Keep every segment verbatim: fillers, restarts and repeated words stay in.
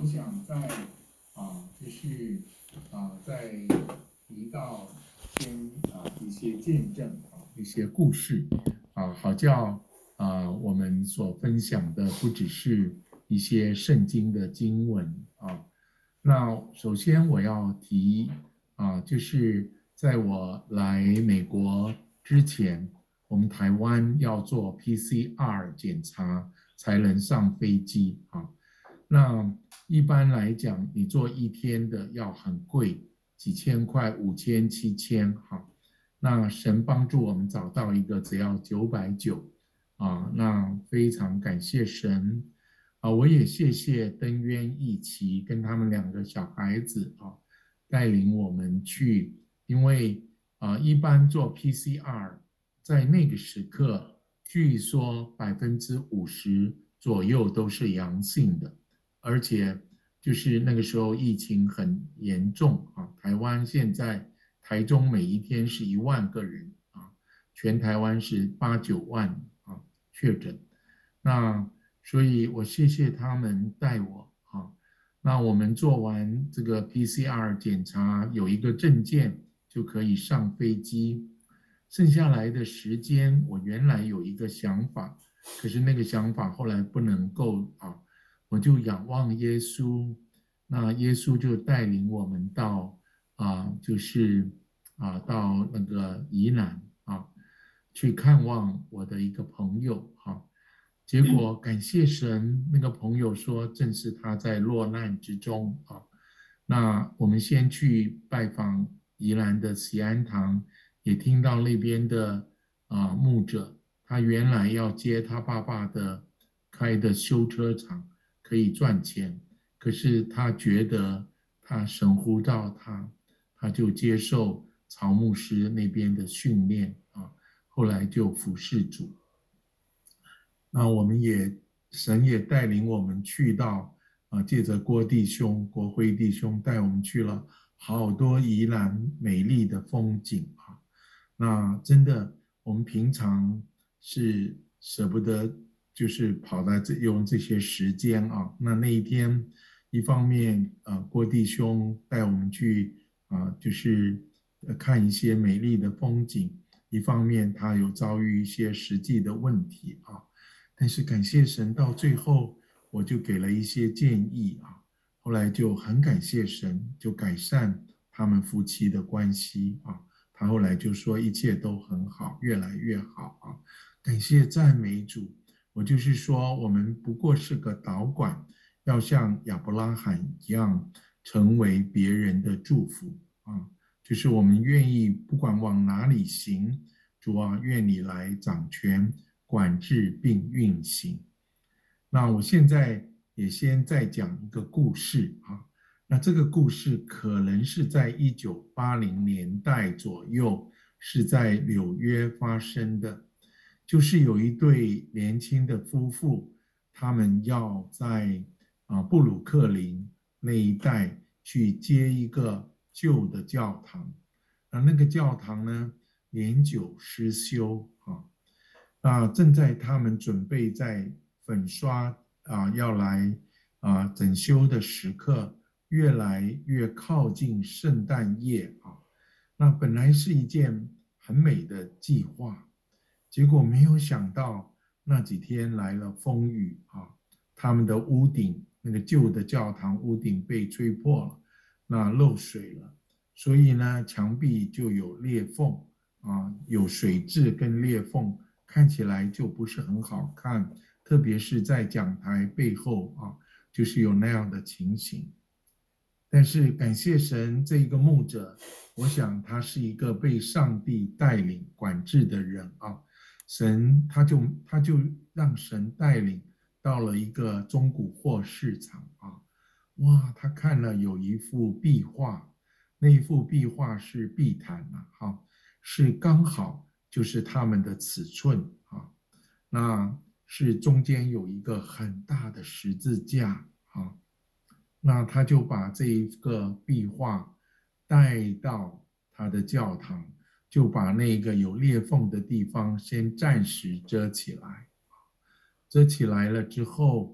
我想在啊，就是啊，在提到先啊一些见证啊，一些故事啊，好叫啊我们所分享的不只是一些圣经的经文啊。那首先我要提啊，就是在我来美国之前，我们台湾要做 P C R 检查才能上飞机啊。那一般来讲，你做一天的要很贵，几千块、五千、七千，哈。那神帮助我们找到一个只要九百九啊，那非常感谢神啊！我也谢谢登渊一奇跟他们两个小孩子啊，带领我们去，因为啊，一般做 P C R 在那个时刻，据说百分之五十左右都是阳性的。而且就是那个时候疫情很严重啊，台湾现在台中每一天是一万个人啊，全台湾是八九万啊确诊，那所以我谢谢他们带我啊，那我们做完这个 P C R 检查有一个证件就可以上飞机，剩下来的时间我原来有一个想法，可是那个想法后来不能够啊。我就仰望耶稣，那耶稣就带领我们到啊，就是啊，到那个宜兰啊，去看望我的一个朋友哈。结果感谢神，那个朋友说正是他在落难之中啊。那我们先去拜访宜兰的喜安堂，也听到那边的啊牧者，他原来要接他爸爸的开的修车厂。可以赚钱，可是他觉得他神呼召他，他就接受曹牧师那边的训练啊，后来就服侍主。那我们也神也带领我们去到啊，借着郭弟兄、国辉弟兄带我们去了好多宜兰美丽的风景啊。那真的，我们平常是舍不得，就是跑在这用这些时间啊。那那一天，一方面啊，郭弟兄带我们去啊，就是看一些美丽的风景；一方面他有遭遇一些实际的问题啊。但是感谢神，到最后我就给了一些建议啊，后来就很感谢神，就改善他们夫妻的关系啊。他后来就说一切都很好，越来越好啊！感谢赞美主。我就是说，我们不过是个导管，要像亚伯拉罕一样，成为别人的祝福啊！就是我们愿意不管往哪里行，主啊，愿你来掌权、管制并运行。那我现在也先再讲一个故事啊。那这个故事可能是在一九八零年代左右，是在纽约发生的。就是有一对年轻的夫妇，他们要在啊布鲁克林那一带去接一个旧的教堂。那那个教堂呢，年久失修啊。啊，正在他们准备在粉刷啊要来啊整修的时刻，越来越靠近圣诞夜啊。那本来是一件很美的计划，结果没有想到那几天来了风雨啊，他们的屋顶那个旧的教堂屋顶被吹破了，那漏水了，所以呢墙壁就有裂缝啊，有水渍跟裂缝。看起来就不是很好看，特别是在讲台背后啊，就是有那样的情形。但是感谢神，这一个牧者，我想他是一个被上帝带领管制的人啊。神他就他就让神带领到了一个中古货市场啊，哇，他看了有一幅壁画，那一幅壁画是壁毯啊，哈，是刚好就是他们的尺寸啊，那是中间有一个很大的十字架啊。那他就把这一个壁画带到他的教堂，就把那个有裂缝的地方先暂时遮起来。遮起来了之后，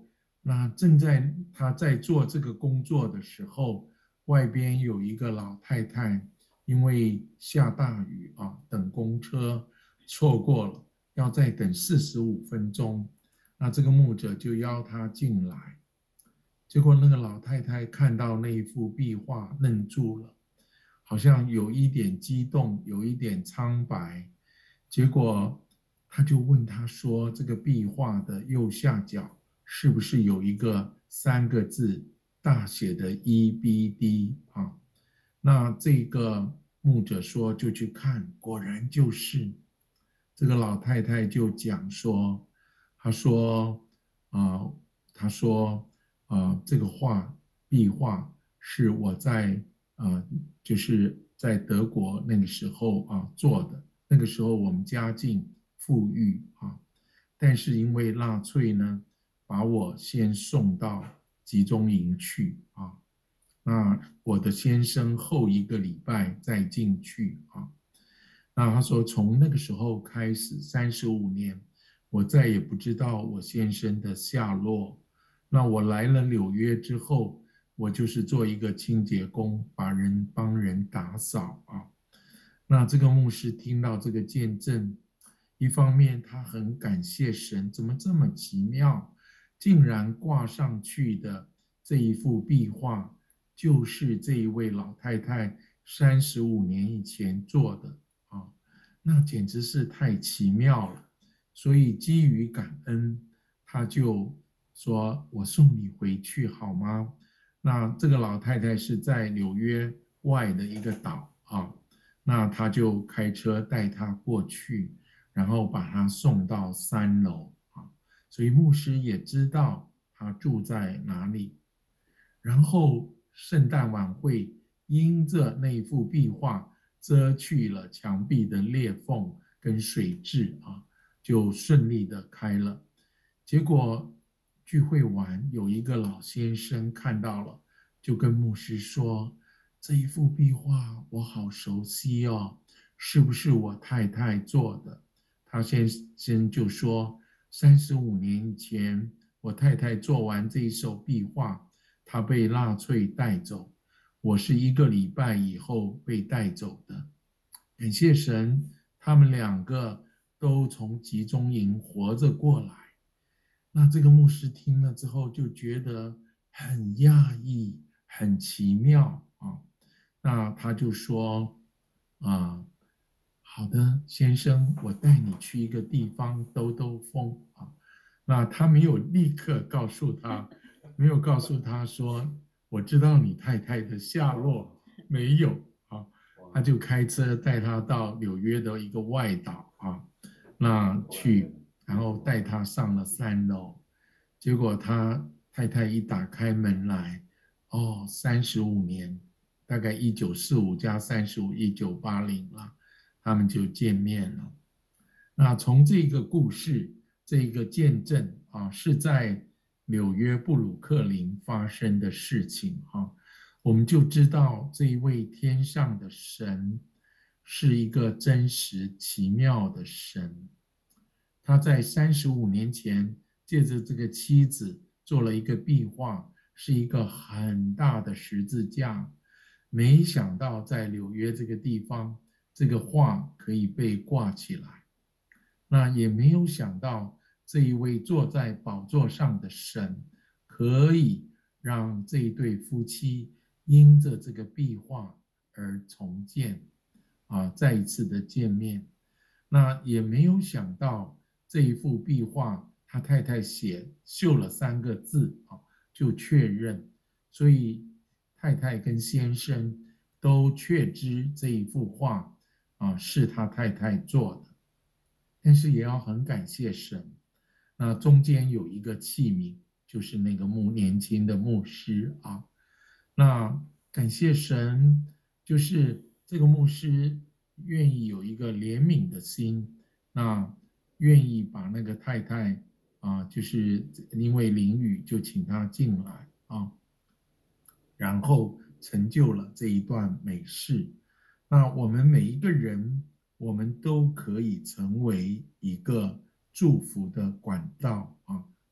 那正在他在做这个工作的时候，外边有一个老太太，因为下大雨啊，等公车错过了，要再等四十五分钟。那这个牧者就邀她进来，结果那个老太太看到那一幅壁画，愣住了，好像有一点激动，有一点苍白。结果他就问他说：“这个壁画的右下角是不是有一个三个字大写的 E B D 啊？”那这个牧者说就去看，果然就是。这个老太太就讲说，她说啊、呃，她说啊、呃，这个画壁画是我在呃，就是在德国那个时候啊做的。那个时候我们家境富裕啊，但是因为纳粹呢，把我先送到集中营去啊。那我的先生后一个礼拜再进去啊。那他说，从那个时候开始，三十五年，我再也不知道我先生的下落。那我来了纽约之后，我就是做一个清洁工，把人帮人打扫啊。那这个牧师听到这个见证，一方面他很感谢神，怎么这么奇妙，竟然挂上去的这一幅壁画，就是这一位老太太三十五年以前做的啊，那简直是太奇妙了。所以基于感恩，他就说：“我送你回去好吗？”那这个老太太是在纽约外的一个岛啊。那他就开车带他过去，然后把他送到三楼啊，所以牧师也知道他住在哪里。然后圣诞晚会因着那幅壁画遮去了墙壁的裂缝跟水渍啊，就顺利的开了。结果聚会完，有一个老先生看到了，就跟牧师说：“这一幅壁画我好熟悉哦，是不是我太太做的？”他先生就说：三十五年以前，我太太做完这一手壁画，她被纳粹带走，我是一个礼拜以后被带走的。感谢神，他们两个都从集中营活着过来。那这个牧师听了之后就觉得很讶异，很奇妙啊。那他就说啊，好的，先生，我带你去一个地方兜兜风啊。那他没有立刻告诉他，没有告诉他说，我知道你太太的下落，没有啊。他就开车带他到纽约的一个外岛啊，那去，然后带他上了三楼。结果他太太一打开门来，哦，三十五年，大概一九四五加三十五，一九八零了，他们就见面了。那从这个故事，这个见证啊，是在纽约布鲁克林发生的事情啊，我们就知道这一位天上的神是一个真实奇妙的神。他在三十五年前借着这个妻子做了一个壁画，是一个很大的十字架。没想到在纽约这个地方，这个画可以被挂起来。那也没有想到这一位坐在宝座上的神，可以让这一对夫妻因着这个壁画而重建，啊，再一次的见面。那也没有想到这一幅壁画，他太太写绣了三个字啊，就确认，所以太太跟先生都确知这一幅画啊是他太太做的。但是也要很感谢神，那中间有一个器皿，就是那个牧年轻的牧师啊。那感谢神，就是这个牧师愿意有一个怜悯的心，那愿意把那个太太啊，就是因为淋雨就请他进来啊，然后成就了这一段美事。那我们每一个人，我们都可以成为一个祝福的管道啊，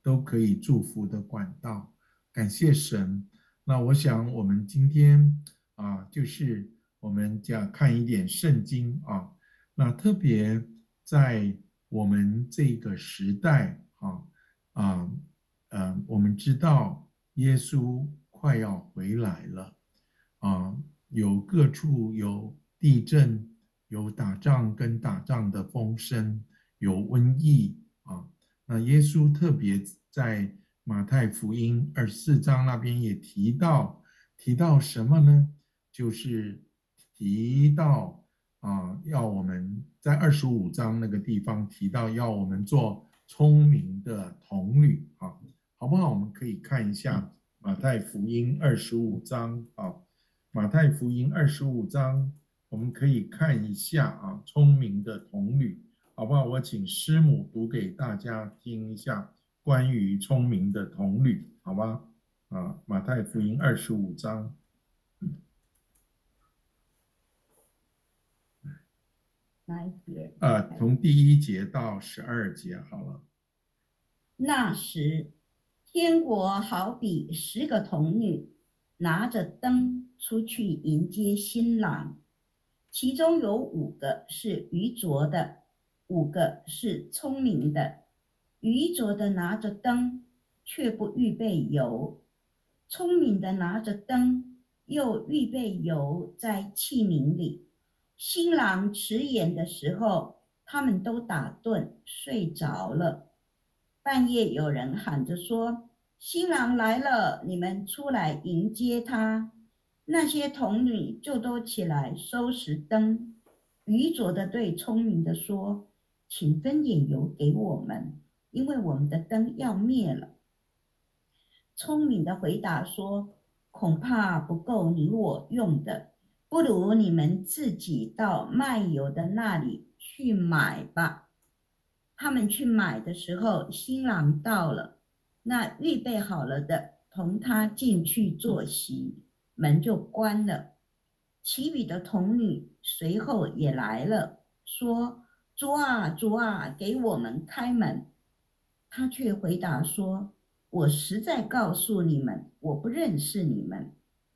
都可以祝福的管道。感谢神。那我想我们今天啊，就是我们讲看一点圣经啊，那特别在我们这个时代啊啊呃，我们知道耶稣快要回来了啊，有各处有地震，有打仗跟打仗的风声，有瘟疫啊。那耶稣特别在马太福音二十四章那边也提到，提到什么呢？就是提到啊，要我们在二十五章那个地方提到，要我们做聪明的童女啊，好不好？我们可以看一下马太福音二十五章啊，马太福音二十五章，我们可以看一下啊，聪明的童女。好不好？我请师母读给大家听一下关于聪明的童女，好吗？啊，马太福音二十五章， 哪一节？ 啊，从第一节到十二节，好了。 那时，天国好比十个童女拿着灯出去迎接新郎，其中有五个是愚拙的，五个是聪明的。愚拙的拿着灯，却不预备油；聪明的拿着灯，又预备油在器皿里。新郎迟延的时候，他们都打盹睡着了。半夜有人喊着说：新郎来了，你们出来迎接他。那些童女就都起来收拾灯。愚拙的对聪明的说：请分点油给我们，因为我们的灯要灭了。聪明的回答说：恐怕不够你我用的，不如你们自己到卖油的那里去买吧。他们去买的时候，新郎到了，那预备好了的同他进去坐席，门就关了。其余的童女随后也来了，说：主啊，主啊，给我们开门。他却回答说：我实在告诉你们，我不认识你们。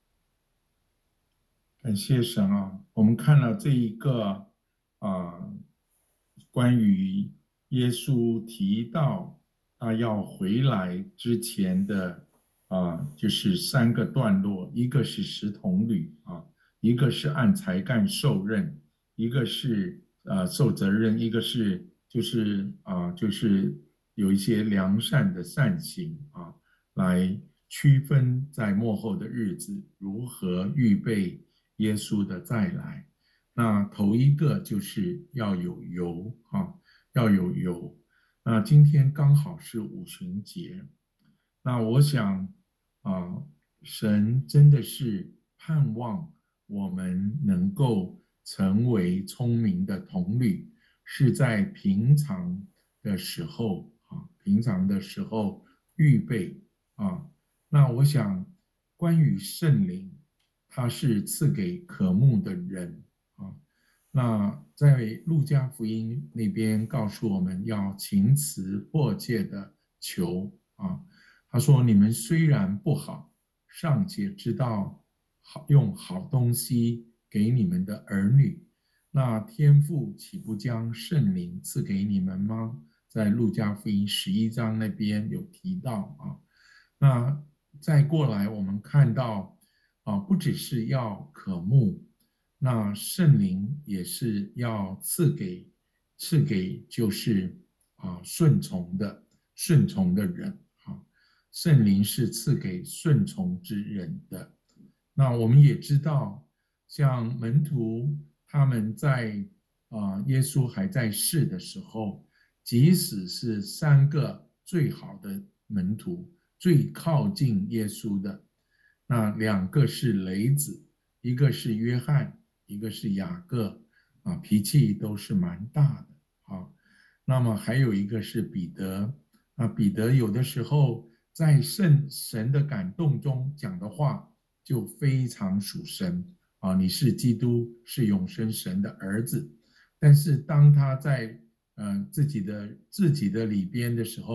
感谢神啊！我们看了这一个啊，关于耶稣提到他要回来之前的啊，就是三个段落，一个是十童女啊，一个是按才干受任，一个是啊受责任，一个是就是啊就是有一些良善的善行啊，来区分在末后的日子如何预备耶稣的再来。那头一个就是要有油啊，要有油。那今天刚好是五旬节，那我想啊，神真的是盼望我们能够成为聪明的童女，是在平常的时候啊，平常的时候预备啊。那我想，关于圣灵，它是赐给渴慕的人啊。那在路加福音那边告诉我们要勤辞迫切的求啊。他说：“你们虽然不好，尚且知道好用好东西给你们的儿女，那天父岂不将圣灵赐给你们吗？”在路加福音十一章那边有提到啊。那再过来，我们看到啊，不只是要渴慕，那圣灵也是要赐给赐给就是啊顺从的顺从的人啊，圣灵是赐给顺从之人的。那我们也知道，像门徒他们在啊耶稣还在世的时候，即使是三个最好的门徒，最靠近耶稣的，那两个是雷子，一个是约翰，一个是雅各，啊，脾气都是蛮大的啊。那么还有一个是彼得，啊，彼得有的时候在圣神的感动中讲的话就非常属神啊，你是基督，是永生神的儿子。但是当他在呃自己的自己的里边的时候，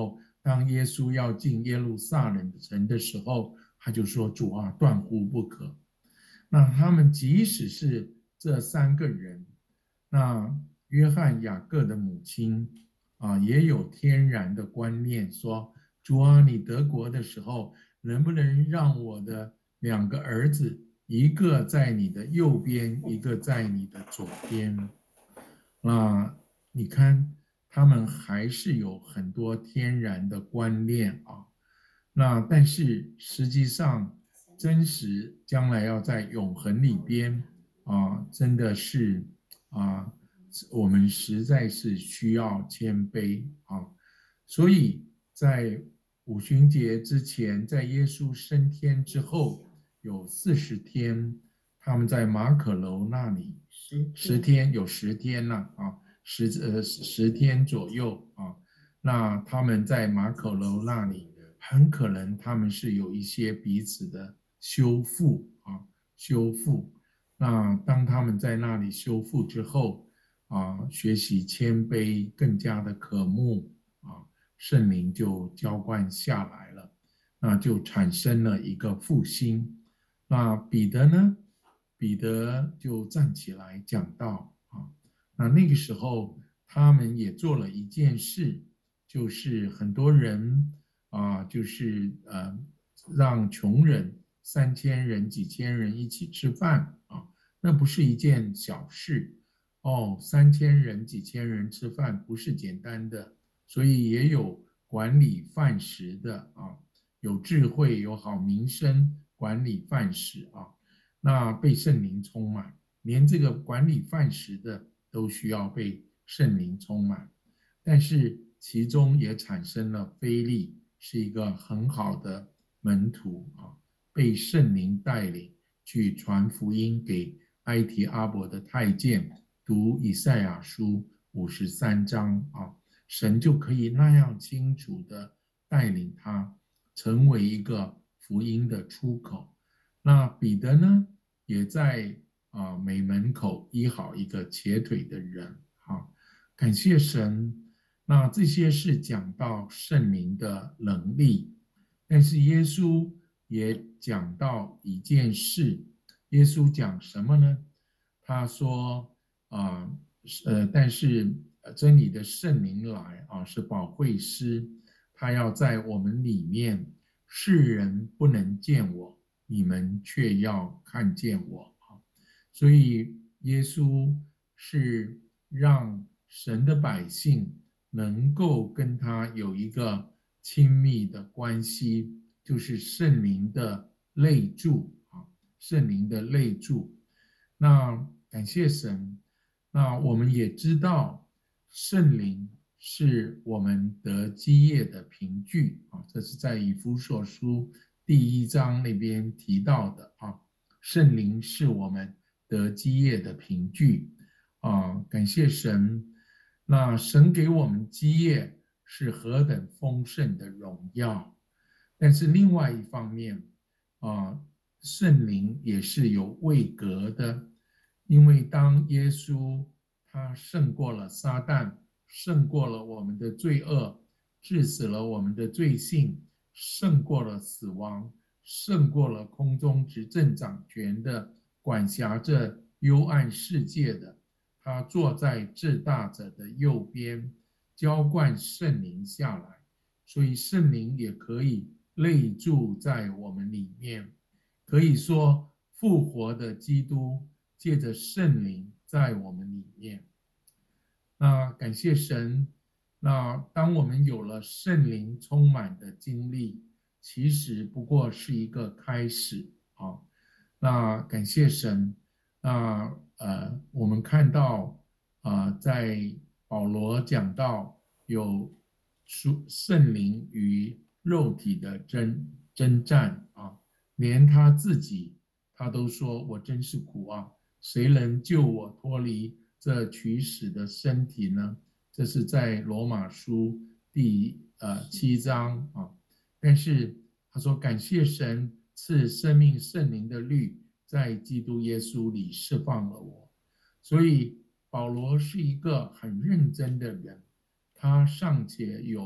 当耶稣要进耶路撒冷城的时候，他就说：主啊，断乎不可。那他们即使是这三个人，那约翰、雅各的母亲啊，也有天然的观念，说：主啊，你得国的时候，能不能让我的两个儿子，一个在你的右边，一个在你的左边？那你看，他们还是有很多天然的观念啊。那但是实际上，真实将来要在永恒里边啊，真的是啊，我们实在是需要谦卑啊。所以在五旬节之前，在耶稣升天之后，有四十天，他们在马可楼那里。十天有十天了啊，十呃十天左右啊。那他们在马可楼那里，很可能他们是有一些彼此的修复啊，修复。那当他们在那里修复之后啊，学习谦卑，更加的渴慕啊，圣灵就浇灌下来了，那就产生了一个复兴。那彼得呢？彼得就站起来讲道啊。那那个时候，他们也做了一件事，就是很多人啊，就是呃，让穷人三千人、几千人一起吃饭啊，那不是一件小事哦。三千人、几千人吃饭不是简单的，所以也有管理饭食的啊，有智慧、有好名声管理饭食啊。那被圣灵充满，连这个管理饭食的都需要被圣灵充满。但是其中也产生了腓利，是一个很好的门徒啊，被圣灵带领去传福音给埃提阿伯的太监，读以赛亚书五十三章啊，神就可以那样清楚的带领他成为一个福音的出口。那彼得呢，也在啊美门口医好一个瘸腿的人啊，感谢神。那这些是讲到圣灵的能力，但是耶稣也讲到一件事。耶稣讲什么呢？他说啊，呃，但是真理的圣灵来啊，是保惠师，他要在我们里面，世人不能见我，你们却要看见我啊。所以耶稣是让神的百姓能够跟他有一个亲密的关系，就是圣灵的内住啊，圣灵的内住。那感谢神，那我们也知道圣灵是我们得基业的凭据啊，这是在以弗所书第一章那边提到的啊，圣灵是我们得基业的凭据啊，感谢神。那神给我们基业是何等丰盛的荣耀，但是另外一方面啊，圣灵也是有位格的，因为当耶稣他胜过了撒旦，胜过了我们的罪恶，治死了我们的罪性，胜过了死亡，胜过了空中执政掌权的，管辖着幽暗世界的，他坐在至大者的右边，浇灌圣灵下来，所以圣灵也可以内住在我们里面。可以说，复活的基督借着圣灵在我们里面。那感谢神，那当我们有了圣灵充满的经历，其实不过是一个开始啊。那感谢神，那呃，我们看到啊、呃，在保罗讲到有属圣灵与肉体的征征战啊。连他自己，他都说：“我真是苦啊！谁能救我脱离这取死的身体呢？”这是在罗马书第呃七章啊。但是他说：“感谢神赐生命圣灵的律，在基督耶稣里释放了我。”所以保罗是一个很认真的人，他尚且有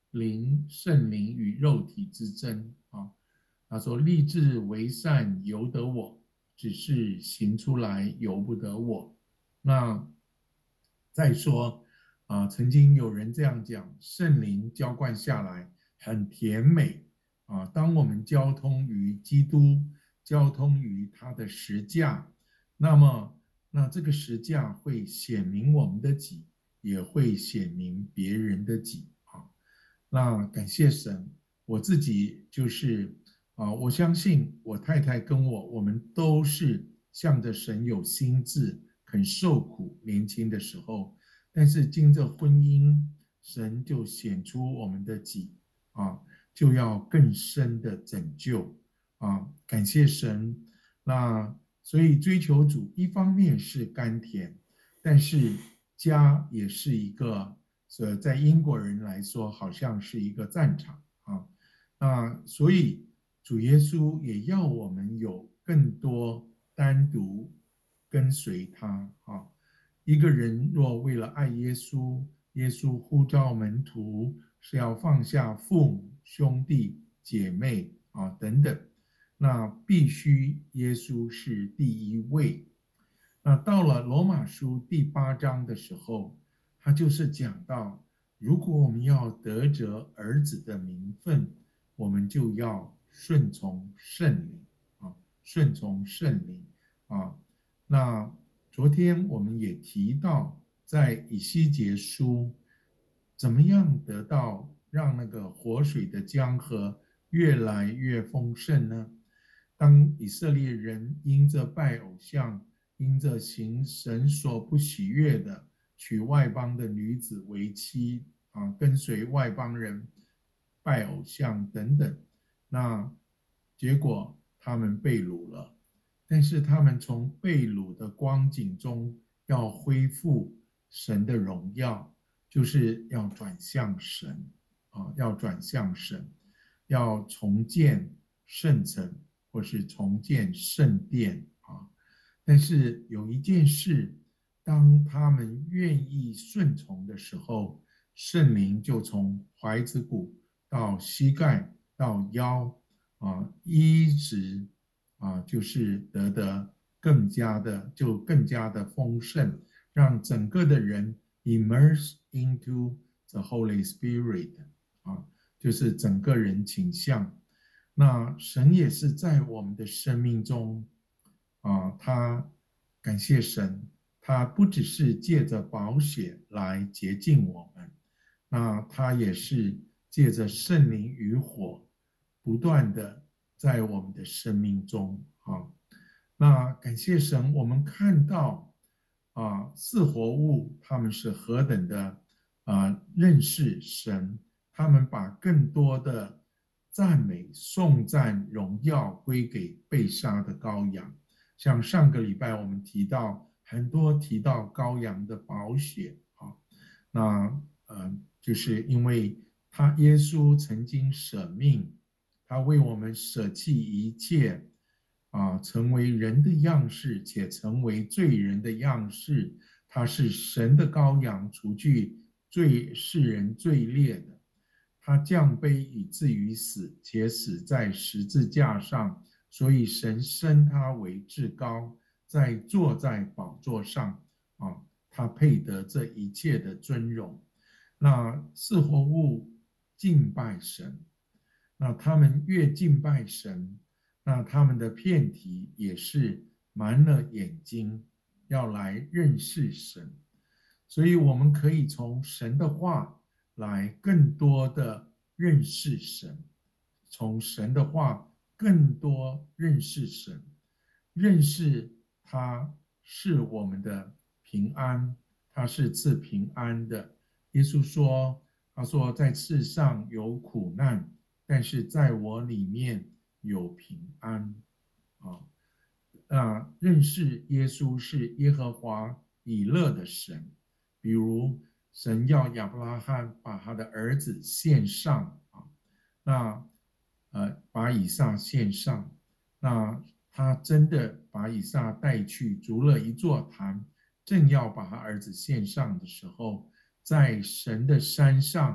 灵圣灵与肉体之争啊。他说立志为善由得我，只是行出来由不得我。那再说啊，曾经有人这样讲，圣灵浇灌下来很甜美啊。当我们交通于基督，交通于他的十架，那么那这个十架会显明我们的己，也会显明别人的己啊。那感谢神，我自己就是啊，我相信我太太跟我，我们都是向着神有心志，肯受苦。年轻的时候，但是经着婚姻，神就显出我们的己啊，就要更深的拯救啊。感谢神。那所以追求主，一方面是甘甜，但是家也是一个，呃，在英国人来说，好像是一个战场啊。那所以主耶稣也要我们有更多单独跟随他啊。一个人若为了爱耶稣，耶稣呼召门徒是要放下父母、兄弟、姐妹啊等等，那必须耶稣是第一位。那到了罗马书第八章的时候，他就是讲到，如果我们要得着儿子的名分，我们就要顺从圣灵啊，顺从圣灵啊。那昨天我们也提到，在以西结书，怎么样得到让那个活水的江河越来越丰盛呢？当以色列人因着拜偶像，因着行神所不喜悦的，娶外邦的女子为妻啊，跟随外邦人拜偶像等等，那结果他们被掳了。但是他们从被掳的光景中要恢复神的荣耀，就是要转向神啊，要转向神，要重建圣城或是重建圣殿啊。但是有一件事，当他们愿意顺从的时候，圣灵就从踝子骨到膝盖到腰啊，一直啊，就是得的更加的就更加的丰盛，让整个的人 immerse into the Holy Spirit 啊，就是整个人倾向。那神也是在我们的生命中啊，他感谢神，他不只是借着宝血来洁净我们，那他也是借着圣灵与火，不断的在我们的生命中啊。那感谢神，我们看到啊，四活物他们是何等的啊认识神，他们把更多的赞美、颂赞、荣耀归给被杀的羔羊。像上个礼拜我们提到很多提到羔羊的宝血啊，那呃，就是因为他耶稣曾经舍命，他为我们舍弃一切啊，成为人的样式，且成为罪人的样式。他是神的羔羊，除去罪世人罪孽的。他降卑以至于死，且死在十字架上，所以神升他为至高，在坐在宝座上啊，他配得这一切的尊荣。那四活物敬拜神，那他们越敬拜神，那他们的遍体也是满了眼睛，要来认识神。所以我们可以从神的话来更多的认识神，从神的话更多认识神，认识他是我们的平安，他是赐平安的。耶稣说，他说在世上有苦难，但是在我里面有平安啊。啊，认识耶稣是耶和华以勒的神，比如神要亚伯拉罕把他的儿子献上啊，那呃把以撒献上，那他真的把以撒带去筑了一座坛，正要把他儿子献上的时候，在神的山上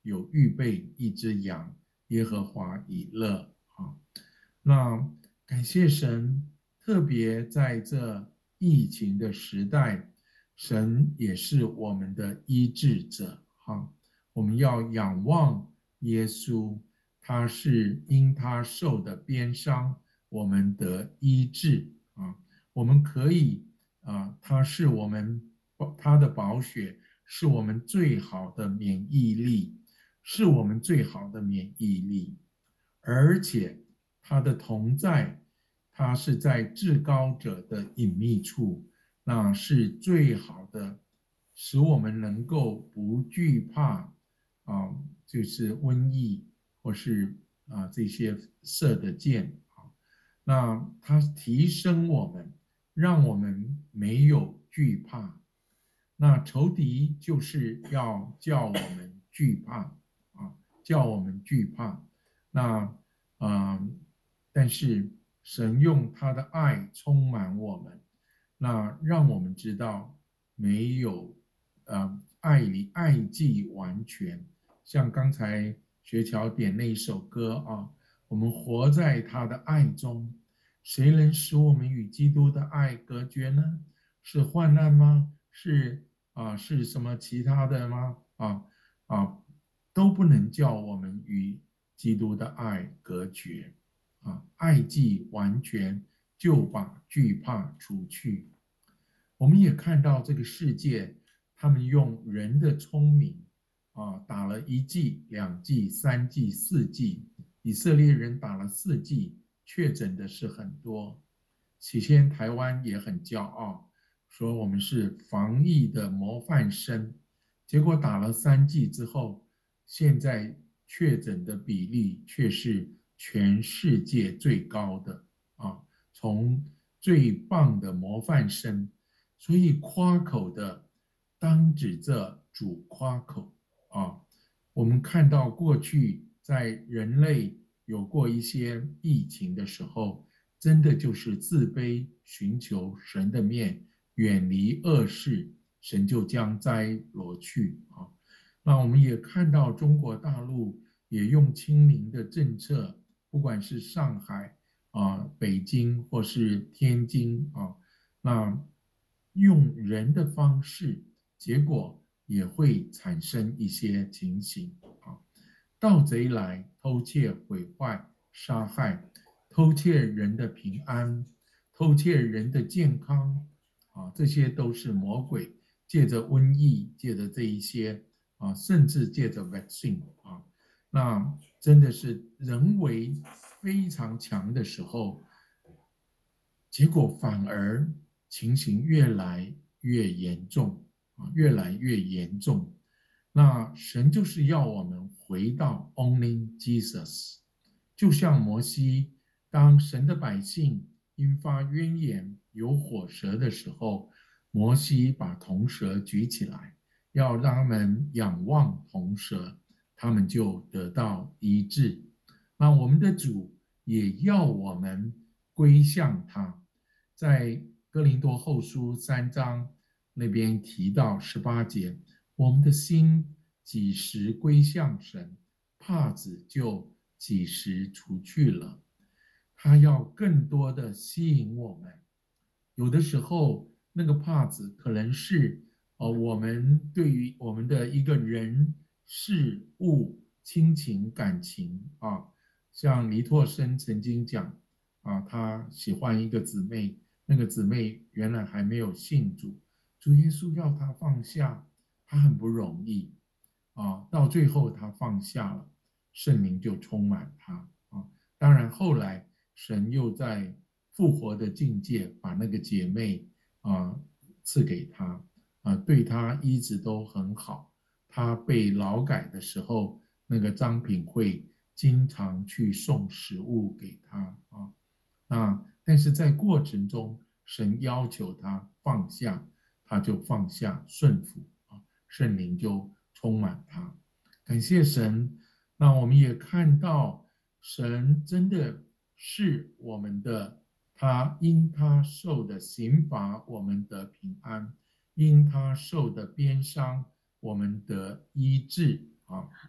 有预备一只羊，耶和华以乐啊。那感谢神，特别在这疫情的时代，神也是我们的医治者哈。我们要仰望耶稣，他是因他受的鞭伤，我们得医治啊。我们可以啊，他是我们他的宝血是我们最好的免疫力，是我们最好的免疫力，而且他的同在，他是在至高者的隐秘处，那是最好的，使我们能够不惧怕啊，就是瘟疫或是啊这些射的箭啊，那他提升我们，让我们没有惧怕。那仇敌就是要叫我们惧怕啊，叫我们惧怕。那啊，但是神用他的爱充满我们，那让我们知道没有呃爱里爱既完全，像刚才学乔点那一首歌啊，我们活在他的爱中，谁能使我们与基督的爱隔绝呢？是患难吗？是啊，是什么其他的吗？啊啊，都不能叫我们与基督的爱隔绝啊！爱既完全，就把惧怕除去。我们也看到这个世界，他们用人的聪明啊，打了一剂、两剂、三剂、四剂，以色列人打了四剂，确诊的是很多。起先台湾也很骄傲，说我们是防疫的模范生，结果打了三剂之后，现在确诊的比例却是全世界最高的啊，从最棒的模范生，所以夸口的当指着主夸口啊。我们看到过去在人类有过一些疫情的时候，真的就是自卑，寻求神的面，远离恶事，神就将灾挪去啊。那我们也看到中国大陆也用亲民的政策，不管是上海啊、北京或是天津啊，那用人的方式，结果也会产生一些情形啊。盗贼来偷窃、毁坏、杀害，偷窃人的平安，偷窃人的健康啊，这些都是魔鬼借着瘟疫，借着这一些啊，甚至借着 vaccine 啊，那真的是人为非常强的时候，结果反而情形越来越严重啊，越来越严重。那神就是要我们回到 Only Jesus，就像摩西，当神的百姓因发冤言有火蛇的时候，摩西把铜蛇举起来，要让他们仰望铜蛇，他们就得到医治。那我们的主也要我们归向他，在哥林多后书三章那边提到十八节，我们的心几时归向神，帕子就几时除去了。他要更多的吸引我们。有的时候，那个帕子可能是呃，我们对于我们的一个人、事物、亲情、感情啊，像尼托生曾经讲啊，他喜欢一个姊妹，那个姊妹原来还没有信主，主耶稣要他放下，他很不容易啊，到最后他放下了，圣灵就充满他啊。当然后来神又在复活的境界把那个姐妹啊赐给他啊，对他一直都很好。他被劳改的时候，那个张品慧经常去送食物给他啊。啊，但是在过程中，神要求他放下，他就放下顺服啊，圣灵就充满他。感谢神，那我们也看到神真的是我们的，他因他受的刑罚，我们得平安；因他受的鞭伤，我们得医治啊。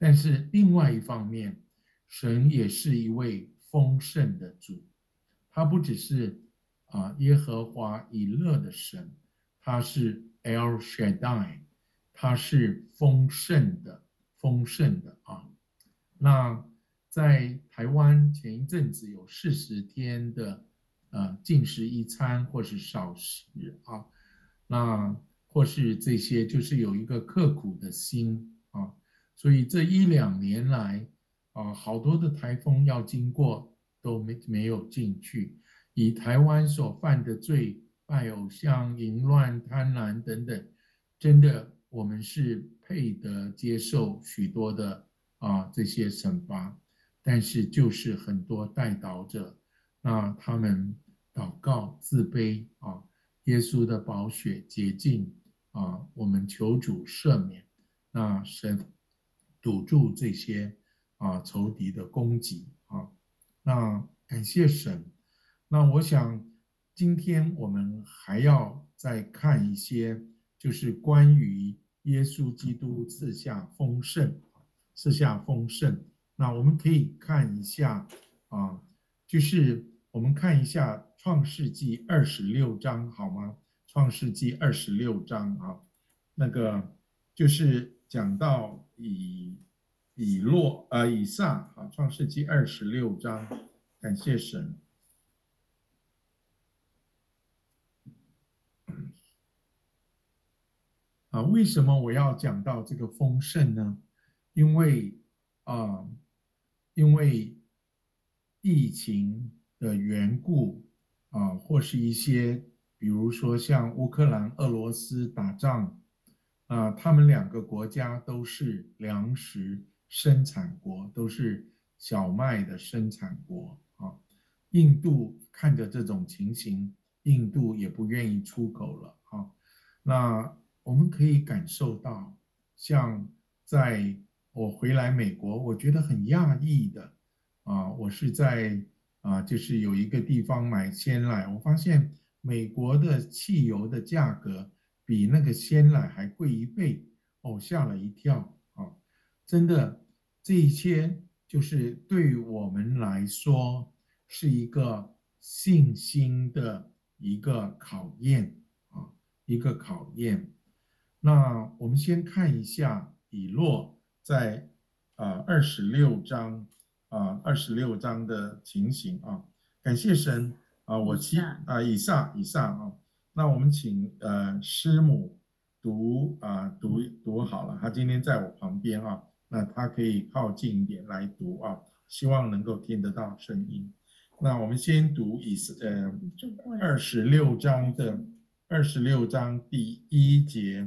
但是另外一方面，神也是一位丰盛的主，他不只是啊耶和华以勒的神，他是 El Shaddai，他是丰盛的，丰盛的啊。那在台湾前一阵子有四十天的呃禁食一餐或是少食啊，那或是这些就是有一个刻苦的心啊，所以这一两年来啊，好多的台风要经过都没没有进去，以台湾所犯的罪，拜偶像、淫乱、贪婪等等，真的我们是配得接受许多的啊这些惩罚，但是就是很多代祷者，那他们祷告自卑啊，耶稣的宝血洁净啊，我们求主赦免，那神堵住这些啊仇敌的攻击啊，那感谢神。那我想今天我们还要再看一些，就是关于耶稣基督赐下丰盛，赐下丰盛。那我们可以看一下啊，就是我们看一下创世纪二十六章好吗？创世纪二十六章啊，那个就是讲到以以诺呃以撒啊，创世纪二十六章，感谢神。啊，为什么我要讲到这个丰盛呢？因为啊，因为疫情的缘故啊，或是一些比如说像乌克兰、俄罗斯打仗啊，他们两个国家都是粮食生产国，都是小麦的生产国啊。印度看着这种情形，印度也不愿意出口了啊。那我们可以感受到，像在我回来美国，我觉得很讶异的啊，我是在啊，就是有一个地方买鲜奶，我发现美国的汽油的价格比那个鲜奶还贵一倍，哦，吓了一跳啊！真的，这一些就是对于我们来说是一个信心的一个考验啊，一个考验。那我们先看一下以诺在啊二十六章啊二十六章的情形啊，感谢神啊，我期啊以撒以撒啊，那我们请呃师母读啊读读好了，他今天在我旁边啊，那他可以靠近一点来读啊，希望能够听得到声音。那我们先读以呃二十六章的二十六章第一节。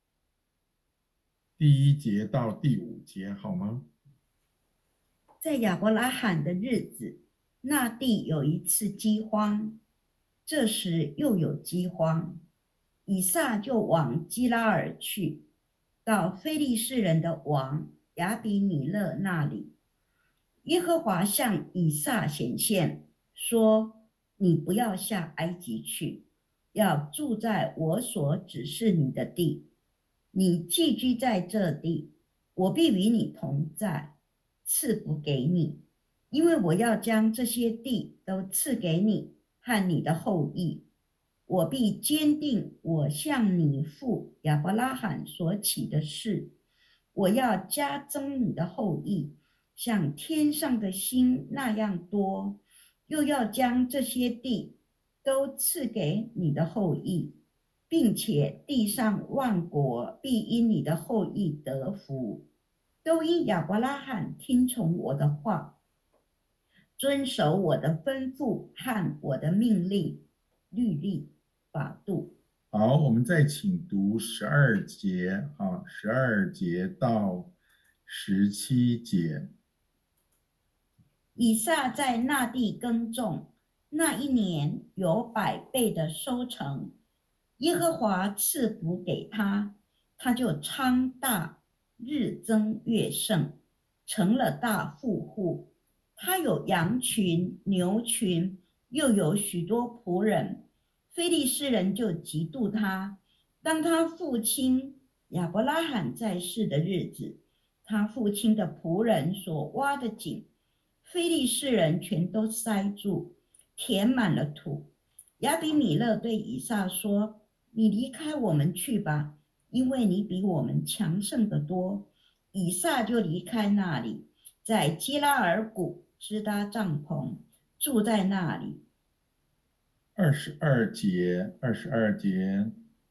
第一节到第五节，好吗？ 在亚伯拉罕的日子，那地有一次饥荒，这时又有饥荒，以撒就往基拉尔去，到非利士人的王亚比米勒那里。耶和华向以撒显现，说：你不要下埃及去，要住在我所指示你的地。你寄居在这地，我必与你同在，赐福给你，因为我要将这些地都赐给你和你的后裔。我必坚定我向你父亚伯拉罕所起的誓，我要加增你的后裔，像天上的星那样多，又要将这些地都赐给你的后裔。并且地上万国必因你的后裔得福，都因亚伯拉罕听从我的话，遵守我的吩咐和我的命令、律例、法度。 好，我们再请读十二节啊，十二节到十七节。 以撒在那地耕种，那一年有百倍的收成。耶和华赐福给他，他就昌大，日增月盛，成了大富户。他有羊群、牛群，又有许多仆人。非利士人就嫉妒他。当他父亲亚伯拉罕在世的日子， 他父亲的仆人所挖的井，非利士人全都塞住，填满了土。亚比米勒对以撒说：你离开我们去吧，因为你比我们强盛得多。以撒就离开那里，在基拉尔谷支搭帐篷，住在那里。 二十二节，二十二节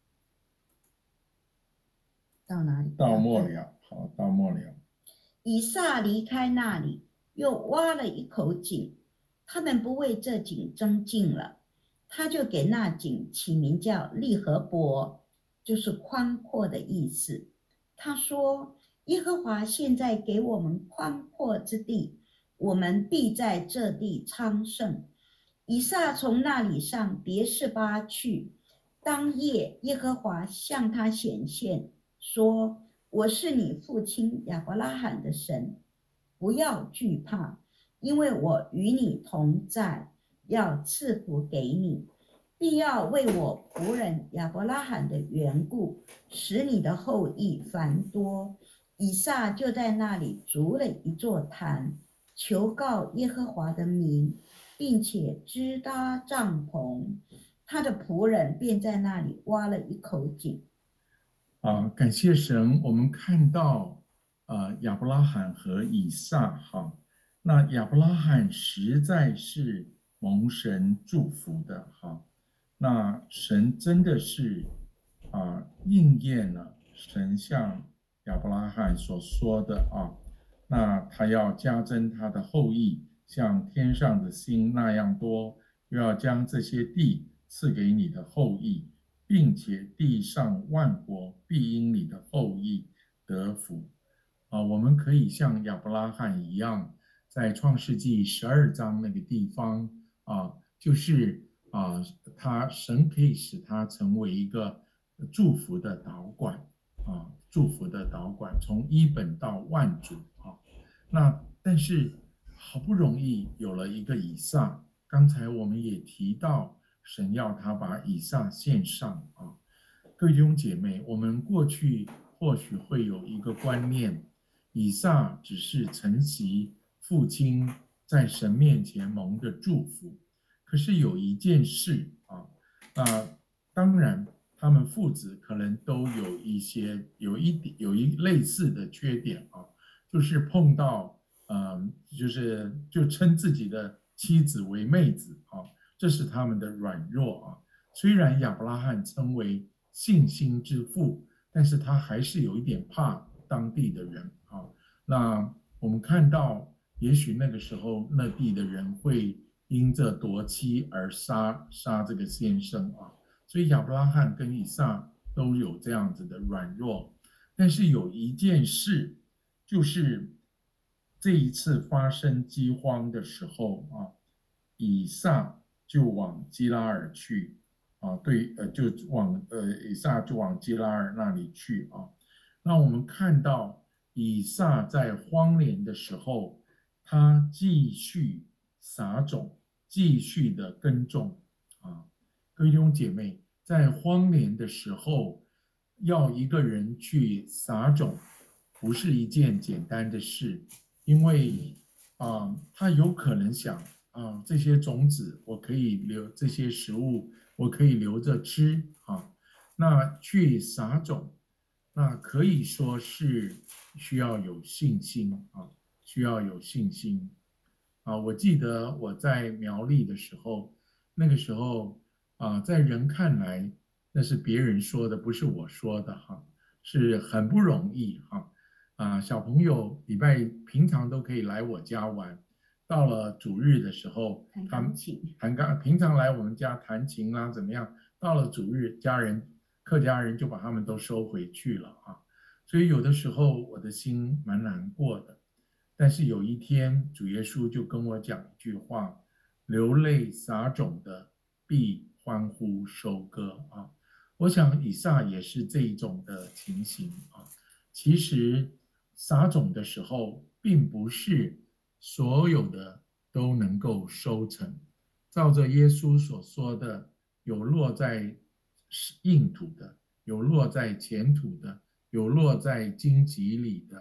到哪里？ 到末了，好，到末了。 以撒离开那里，又挖了一口井，他们不为这井争竞了，他就给那井起名叫利和伯，就是宽阔的意思。他说：耶和华现在给我们宽阔之地，我们必在这地昌盛。以撒从那里上别是巴去，当夜耶和华向他显现，说：我是你父亲亚伯拉罕的神，不要惧怕，因为我与你同在，要赐福给你，必要为我仆人亚伯拉罕的缘故，使你的后裔繁多。以撒就在那里筑了一座坛，求告耶和华的名，并且支搭帐篷。他的仆人便在那里挖了一口井。 啊，感谢神，我们看到啊亚伯拉罕和以撒哈，那亚伯拉罕实在是蒙神祝福的哈，那神真的是啊应验了神向亚伯拉罕所说的啊，那他要加增他的后裔，像天上的星那样多，又要将这些地赐给你的后裔。并且地上万国必因你的后裔得福。啊，我们可以像亚伯拉罕一样，在创世纪十二章那个地方啊，就是啊，他神可以使他成为一个祝福的导管啊，祝福的导管，从一本到万主啊。那但是好不容易有了一个以撒，刚才我们也提到。神要他把以撒献上啊，各位弟兄姐妹，我们过去或许会有一个观念，以撒只是承袭父亲在神面前蒙的祝福。可是有一件事啊，啊，当然他们父子可能都有一些有一点有一类似的缺点啊，就是碰到嗯，就是就称自己的妻子为妹子啊。这是他们的软弱啊。虽然亚伯拉罕称为信心之父，但是他还是有一点怕当地的人啊。那我们看到，也许那个时候那地的人会因这夺妻而杀杀这个先生啊。所以亚伯拉罕跟以撒都有这样子的软弱。但是有一件事，就是这一次发生饥荒的时候啊，以撒就往基拉尔去啊，对，呃，就往呃以撒就往基拉尔那里去啊。那我们看到以撒在荒年的时候，他继续撒种，继续的耕种啊。各位弟兄姐妹，在荒年的时候，要一个人去撒种，不是一件简单的事，因为啊，他有可能想。啊，这些种子我可以留，这些食物我可以留着吃啊。那去撒种，那可以说是需要有信心啊，需要有信心啊。我记得我在苗栗的时候，那个时候啊，在人看来那是别人说的，不是我说的哈，是很不容易哈。啊，小朋友礼拜平常都可以来我家玩。到了主日的时候， 弹钢琴， 弹钢，平常来我们家弹琴啦，怎么样？到了主日，家人客家人就把他们都收回去了啊。所以有的时候我的心蛮难过的。但是有一天，主耶稣就跟我讲一句话：流泪撒种的必欢呼收割啊。我想以撒也是这一种的情形啊。其实撒种的时候，并不是所有的都能够收成。照着耶稣所说的，有落在硬土的，有落在浅土的，有落在荆棘里的。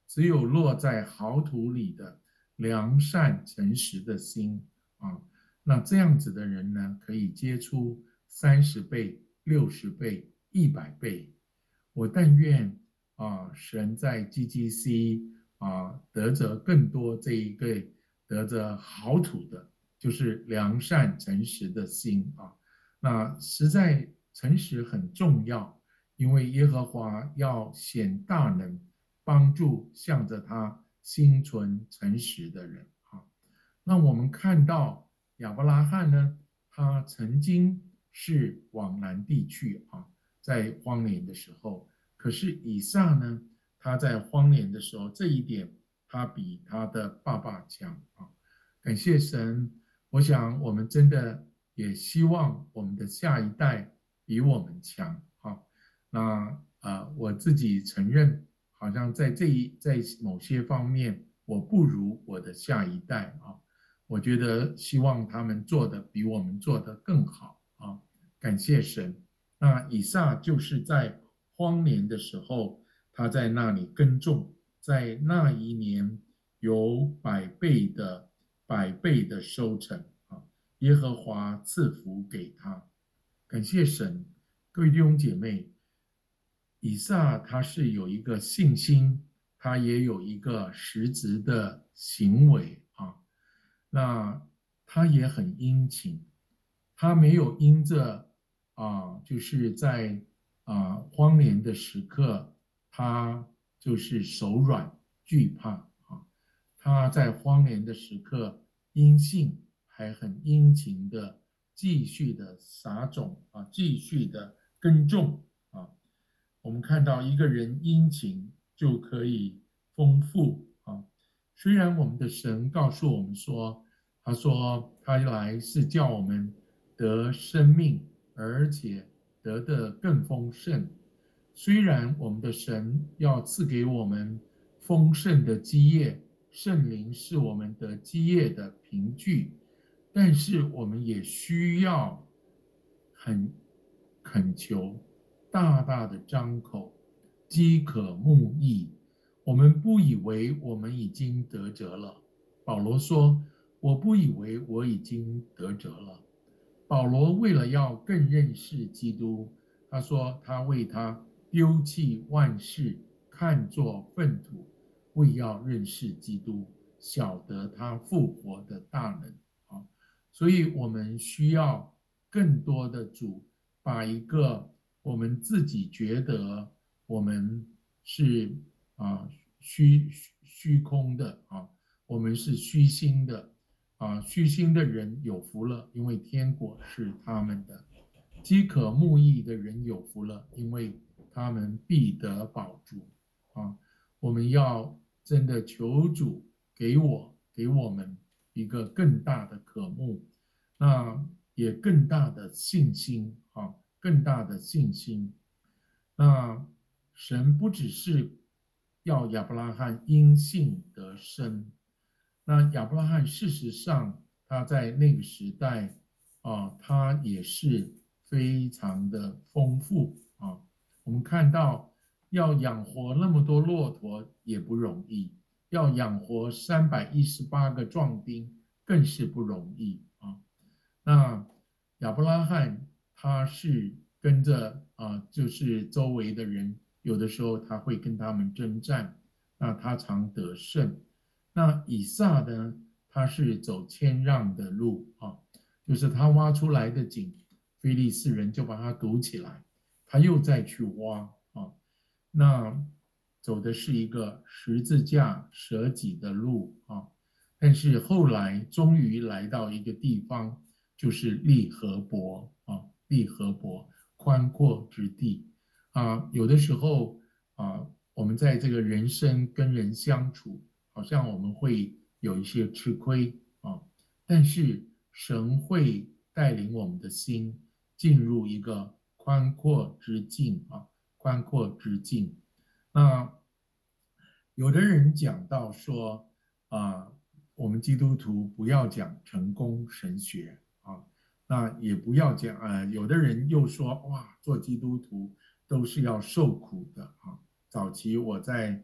只有落在好土里的良善诚实的心啊，那这样子的人呢，可以结出三十倍、六十倍、一百倍。我但愿啊，神在 G G C 啊得着更多这一个得着好土的，就是良善诚实的心啊。那实在诚实很重要，因为耶和华要显大能，帮助向着他心存诚实的人啊。那我们看到亚伯拉罕呢，他曾经是往南地去啊，在荒年的时候，可是以撒呢，他在荒年的时候，这一点他比他的爸爸强啊。感谢神，我想我们真的也希望我们的下一代比我们强啊。那啊、呃，我自己承认，好像在这一在某些方面，我不如我的下一代啊。我觉得希望他们做的比我们做的更好啊！感谢神。那以撒就是在荒年的时候，他在那里耕种，在那一年有百倍的百倍的收成啊！耶和华赐福给他，感谢神。各位弟兄姐妹，以撒他是有一个信心，他也有一个实质的行为啊。那他也很殷勤，他没有因着啊，就是在啊荒年的时刻，他就是手软惧怕啊。他在荒年的时刻，因信还很殷勤的继续的撒种啊，继续的耕种啊。我们看到一个人殷勤就可以丰富啊。虽然我们的神告诉我们说，他说他来是叫我们得生命，而且得的更丰盛。虽然我们的神要赐给我们丰盛的基业，圣灵是我们得基业的凭据，但是我们也需要很恳求，大大的张口，饥渴慕义。我们不以为我们已经得着了。保罗说：“我不以为我已经得着了。”保罗为了要更认识基督，他说他为他丢弃万事，看作粪土，为要认识基督，晓得他复活的大能啊！所以我们需要更多的主把一个我们自己觉得我们是啊虚虚空的啊，我们是虚心的。啊，虚心的人有福了，因为天国是他们的；饥渴慕义的人有福了，因为他们必得饱足。啊，我们要真的求主给我给我们一个更大的渴慕，那也更大的信心啊，更大的信心。那神不只是要亚伯拉罕因信得生。那亚伯拉罕事实上，他在那个时代啊，他也是非常的丰富啊。我们看到，要养活那么多骆驼也不容易，要养活三百一十八个壮丁更是不容易啊。那亚伯拉罕他是跟着啊，就是周围的人，有的时候他会跟他们征战，那他常得胜。那以撒呢，他是走谦让的路啊，就是他挖出来的井，非利士人就把它堵起来，他又再去挖啊，那走的是一个十字架舍己的路啊。但是后来终于来到一个地方，就是利和伯啊，利和伯宽阔之地啊。有的时候啊，我们在这个人生跟人相处，好像我们会有一些吃亏啊，但是神会带领我们的心进入一个宽阔之境啊，宽阔之境。那有的人讲到说啊，我们基督徒不要讲成功神学啊，那也不要讲啊。有的人又说哇，做基督徒都是要受苦的啊。早期我在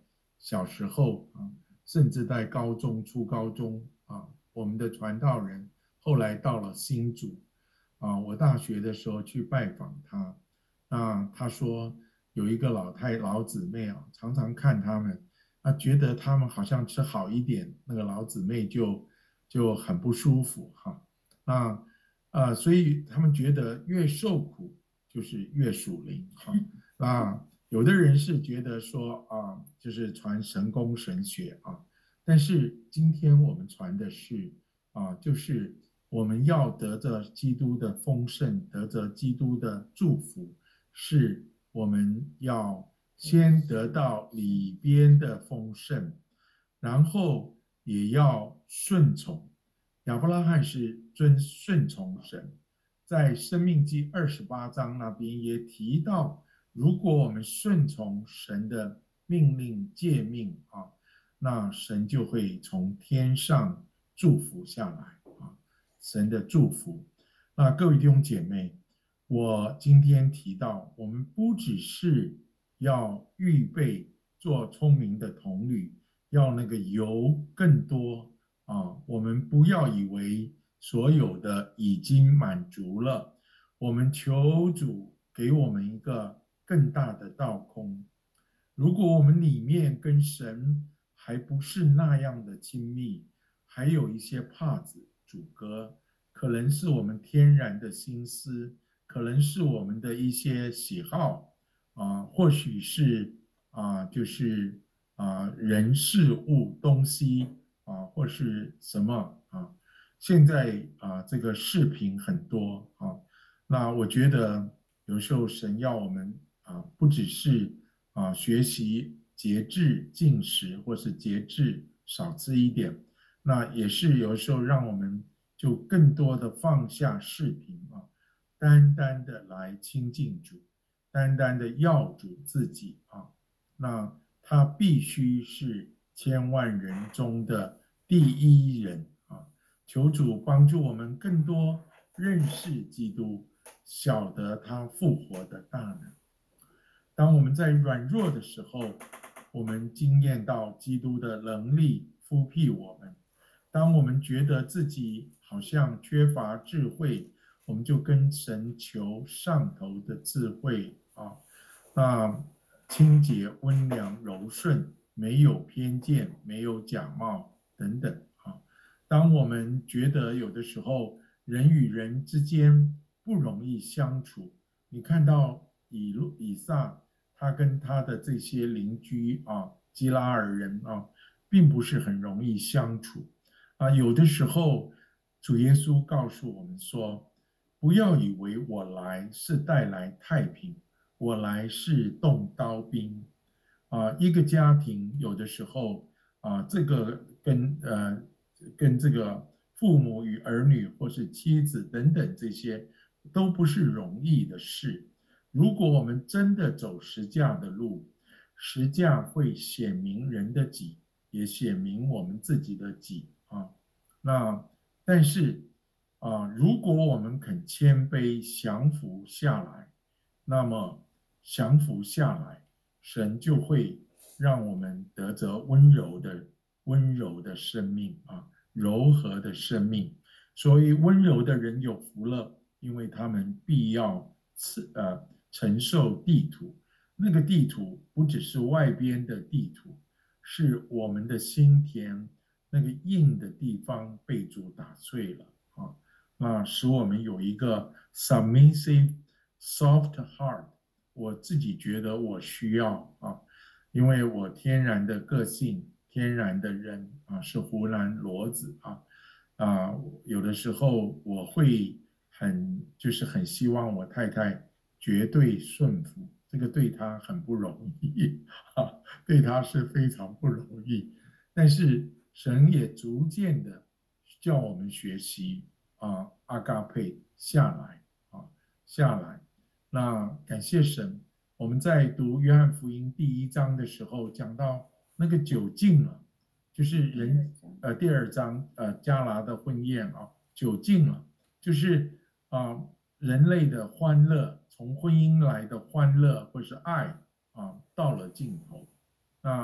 小时候啊，甚至在高中、初高中啊，我们的传道人后来到了新竹啊，我大学的时候去拜访他，那他说有一个老太老姊妹啊，常常看他们，啊，觉得他们好像吃好一点，那个老姊妹就就很不舒服哈。那啊，所以他们觉得越受苦就是越属灵哈。那有的人是觉得说啊，就是传神功神学啊，但是今天我们传的是啊，就是我们要得着基督的丰盛，得着基督的祝福，是我们要先得到里边的丰盛，然后也要顺从。亚伯拉罕是遵顺从神，在《生命记》二十八章那边也提到，如果我们顺从神的命令诫命啊，那神就会从天上祝福下来啊，神的祝福。那各位弟兄姐妹，我今天提到，我们不只是要预备做聪明的童女，要那个油更多啊，我们不要以为所有的已经满足了，我们求主给我们一个更大的道空。如果我们里面跟神还不是那样的亲密，还有一些帕子阻隔，可能是我们天然的心思，可能是我们的一些喜好啊，或许是啊，就是啊人事物东西啊，或是什么啊。现在啊，这个视频很多啊，那我觉得有时候神要我们啊，不只是啊学习节制进食，或是节制少吃一点，那也是有时候让我们就更多的放下视频啊，单单的来亲近主，单单的要主自己啊，那他必须是千万人中的第一人啊！求主帮助我们更多认识基督，晓得他复活的大能。当我们在软弱的时候，我们经验到基督的能力复辟我们。当我们觉得自己好像缺乏智慧，我们就跟神求上头的智慧啊，那清洁、温良、柔顺，没有偏见，没有假冒等等啊。当我们觉得有的时候人与人之间不容易相处，你看到以路以撒，他跟他的这些邻居啊，基拉尔人啊，并不是很容易相处啊。有的时候，主耶稣告诉我们说，不要以为我来是带来太平，我来是动刀兵啊。一个家庭有的时候啊，这个跟呃跟这个父母与儿女或是妻子等等这些都不是容易的事。如果我们真的走十架的路，十架会显明人的己，也显明我们自己的己啊。那但是啊，如果我们肯谦卑降服下来，那么降服下来，神就会让我们得着温柔的温柔的生命啊，柔和的生命。所以温柔的人有福了，因为他们必要赐呃承受地土。那个地土不只是外边的地土，是我们的心田那个硬的地方被主打碎了啊，那使我们有一个 submissive soft heart。我自己觉得我需要啊，因为我天然的个性，天然的人啊是湖南骡子啊。啊，有的时候我会很就是很希望我太太绝对顺服，这个对她很不容易啊，对她是非常不容易。但是神也逐渐的叫我们学习啊，阿嘎佩下来啊，下来。那感谢神，我们在读约翰福音第一章的时候讲到那个酒尽了。就是人呃第二章呃加拿的婚宴啊，酒尽了，就是啊、呃、人类的欢乐，从婚姻来的欢乐或是爱啊到了尽头。那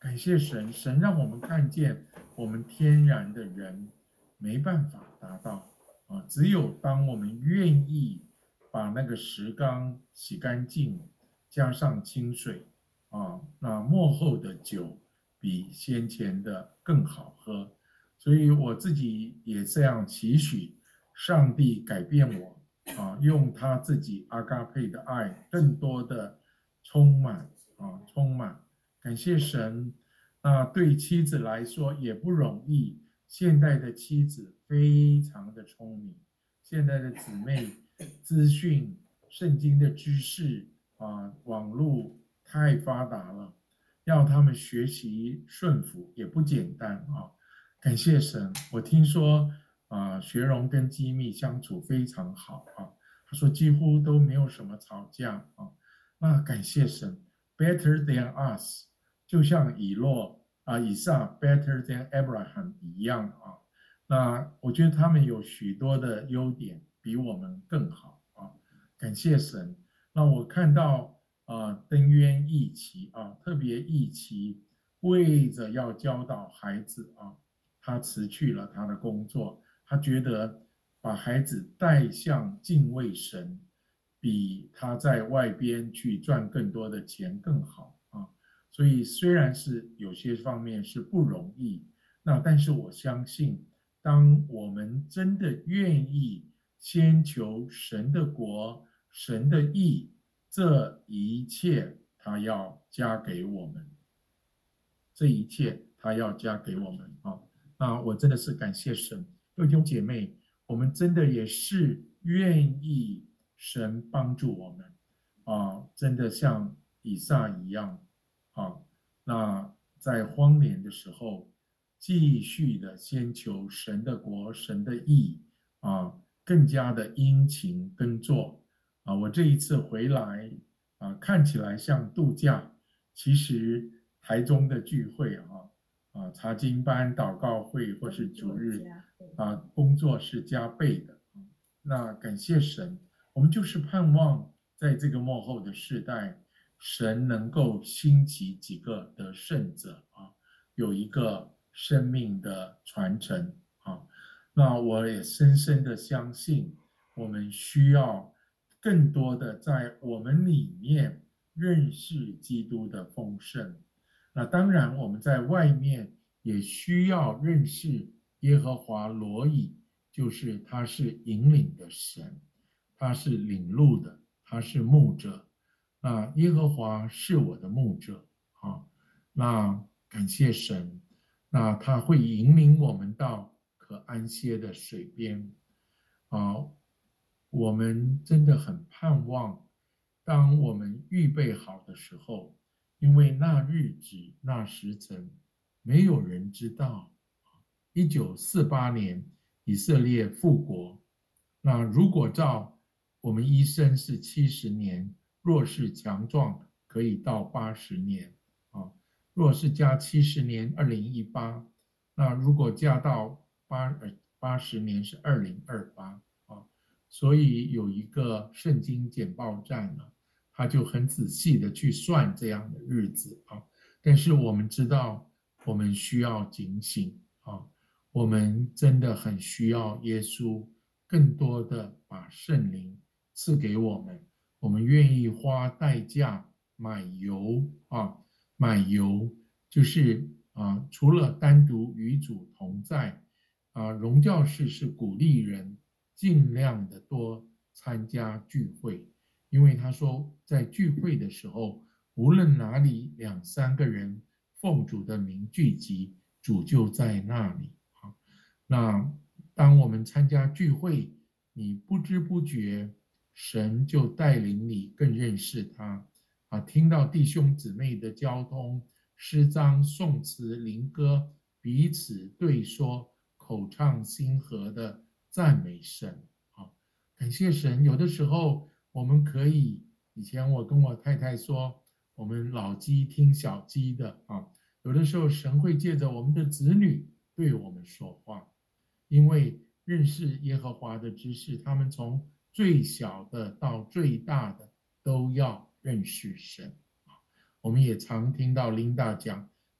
感谢神，神让我们看见我们天然的人没办法达到啊，只有当我们愿意把那个石缸洗干净，加上清水啊，那末后的酒比先前的更好喝。所以我自己也这样期许，上帝改变我啊，用他自己阿嘎佩的爱，更多的充满啊，充满。感谢神。那对妻子来说也不容易。现代的妻子非常的聪明，现代的姊妹资讯、圣经的知识啊，网络太发达了，要他们学习顺服也不简单啊。感谢神，我听说啊，学荣跟机密相处非常好啊，他说几乎都没有什么吵架啊。那感谢神 ，better than us。就像以诺啊、以撒 better than Abraham 一样啊。那我觉得他们有许多的优点，比我们更好啊。感谢神。那我看到啊，登渊义奇啊，特别义奇为着要教导孩子啊，他辞去了他的工作，他觉得把孩子带向敬畏神，比他在外边去赚更多的钱更好啊。所以虽然是有些方面是不容易，那但是我相信，当我们真的愿意先求神的国、神的义，这一切他要加给我们，这一切他要加给我们啊！那我真的是感谢神，各位弟兄姐妹，我们真的也是愿意神帮助我们啊，真的像以撒一样啊，那在荒年的时候，继续的先求神的国、神的义啊，更加的殷勤耕作啊。我这一次回来啊，看起来像度假，其实台中的聚会啊，啊查经班、祷告会或是主日啊，工作是加倍的。那感谢神，我们就是盼望在这个末后的世代，神能够兴起几个得胜者啊，有一个生命的传承啊。那我也深深的相信，我们需要更多的在我们里面认识基督的丰盛。那当然，我们在外面也需要认识耶和华罗以，就是他是引领的神，他是领路的，他是牧者。那耶和华是我的牧者啊，那感谢神，那他会引领我们到可安歇的水边啊。我们真的很盼望，当我们预备好的时候，因为那日子、那时辰，没有人知道。一九四八年，以色列复国。那如果照我们医生是七十年，若是强壮，可以到八十年啊。若是加七十年，二零一八。那如果加到八呃八十年是二零二八啊。所以有一个圣经简报站呢，他就很仔细的去算这样的日子啊。但是我们知道，我们需要警醒啊。我们真的很需要耶稣更多的把圣灵赐给我们，我们愿意花代价买油啊，买油就是啊，除了单独与主同在啊，荣教士是鼓励人尽量的多参加聚会，因为他说在聚会的时候，无论哪里两三个人奉主的名聚集，主就在那里。那当我们参加聚会，你不知不觉，神就带领你更认识他啊。听到弟兄姊妹的交通、诗章、颂词、灵歌，彼此对说，口唱心和的赞美神啊。感谢神，有的时候我们可以，以前我跟我太太说，我们老鸡听小鸡的啊。有的时候神会借着我们的子女对我们说话。因为认识耶和华的知识，他们从最小的到最大的都要认识神。我们也常听到琳达讲，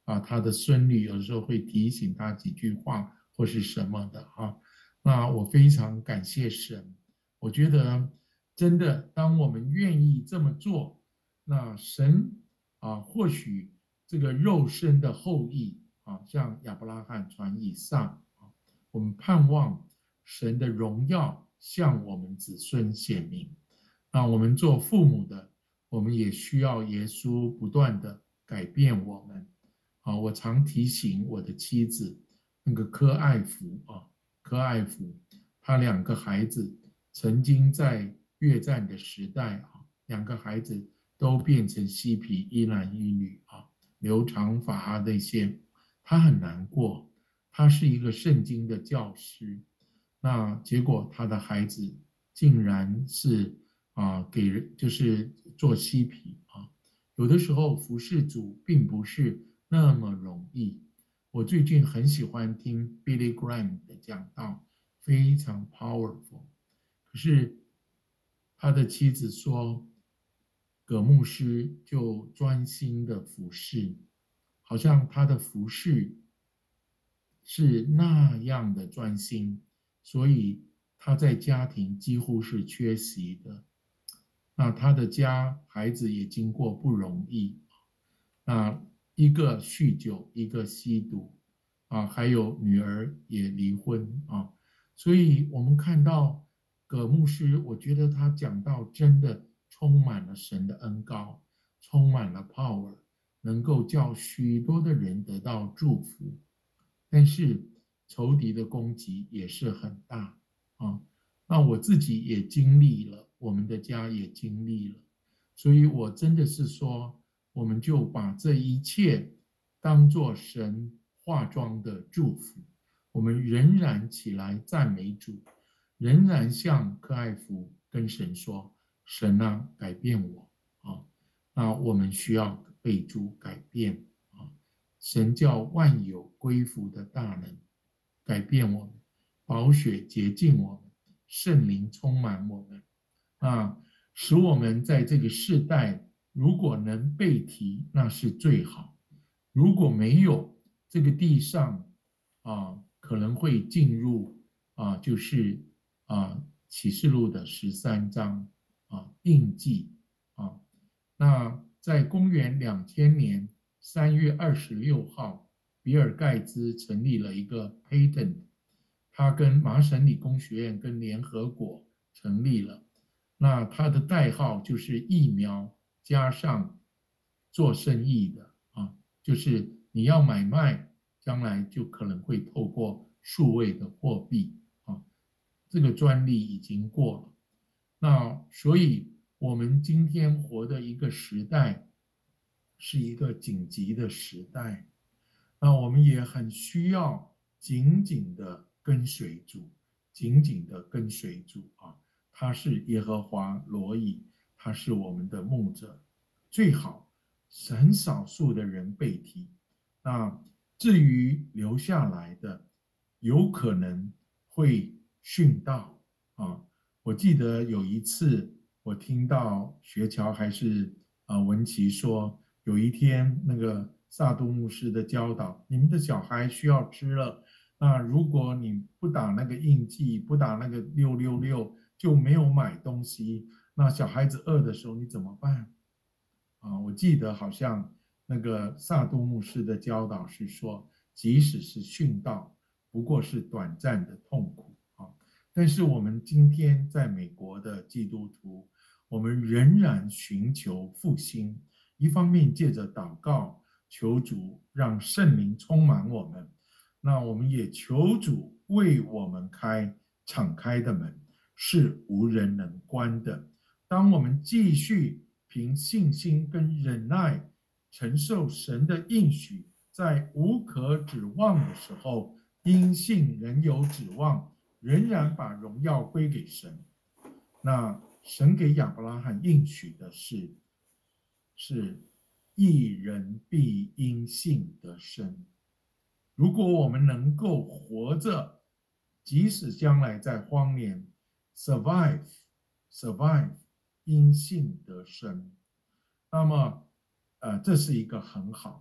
啊，他的孙女有时候会提醒他几句话或是什么的啊。那我非常感谢神，我觉得真的，当我们愿意这么做，那神啊，或许这个肉身的后裔啊，像亚伯拉罕传以撒啊，我们盼望神的荣耀向我们子孙显明。那我们做父母的，我们也需要耶稣不断的改变我们。啊，我常提醒我的妻子，那个柯爱福啊，柯爱福，他两个孩子曾经在越战的时代啊，两个孩子都变成嬉皮，一男一女啊，留长发啊那些，他很难过。他是一个圣经的教师，那结果他的孩子竟然是啊，给人就是做嬉皮啊。有的时候服侍主并不是那么容易。我最近很喜欢听 Billy Graham 的讲道，非常 powerful。可是他的妻子说，葛牧师就专心的服侍，好像他的服侍是那样的专心，所以他在家庭几乎是缺席的。那他的家孩子也经过不容易，那一个酗酒，一个吸毒，啊，还有女儿也离婚啊，所以我们看到葛牧师，我觉得他讲到真的充满了神的恩膏，充满了 power，能够叫许多的人得到祝福。但是仇敌的攻击也是很大啊。那我自己也经历了，我们的家也经历了，所以我真的是说，我们就把这一切当作神化妆的祝福，我们仍然起来赞美主，仍然向柯爱福跟神说：神啊，改变我啊！那我们需要被主改变啊！神叫万有归服的大能改变我们，宝血洁净我们，圣灵充满我们啊，使我们在这个世代，如果能被提，那是最好；如果没有，这个地上啊，可能会进入啊，就是啊启示录的十三章啊印记啊。那在公元两千年三月二十六号，比尔盖茨成立了一个 patent， 他跟麻省理工学院跟联合国成立了。那它的代号就是疫苗加上做生意的啊，就是你要买卖，将来就可能会透过数位的货币啊，这个专利已经过了。那所以我们今天活的一个时代是一个紧急的时代，那我们也很需要紧紧的跟随主，紧紧的跟随主啊。他是耶和华罗以，他是我们的牧者，最好很少数的人被提。那至于留下来的，有可能会殉道啊。我记得有一次，我听到学乔还是啊文琪说，有一天那个萨都牧师的教导，你们的小孩需要吃了，那如果你不打那个印记，不打那个六六六，就没有买东西。那小孩子饿的时候你怎么办？啊，我记得好像那个萨都牧师的教导是说，即使是殉道，不过是短暂的痛苦啊。但是我们今天在美国的基督徒，我们仍然寻求复兴，一方面借着祷告求主让圣灵充满我们，那我们也求主为我们开敞开的门，是无人能关的。当我们继续凭信心跟忍耐承受神的应许，在无可指望的时候，因信仍有指望，仍然把荣耀归给神。那神给亚伯拉罕应许的是，是一人必因信得生。如果我们能够活着，即使将来在荒年 survive survive 因信得生，那么呃这是一个很好。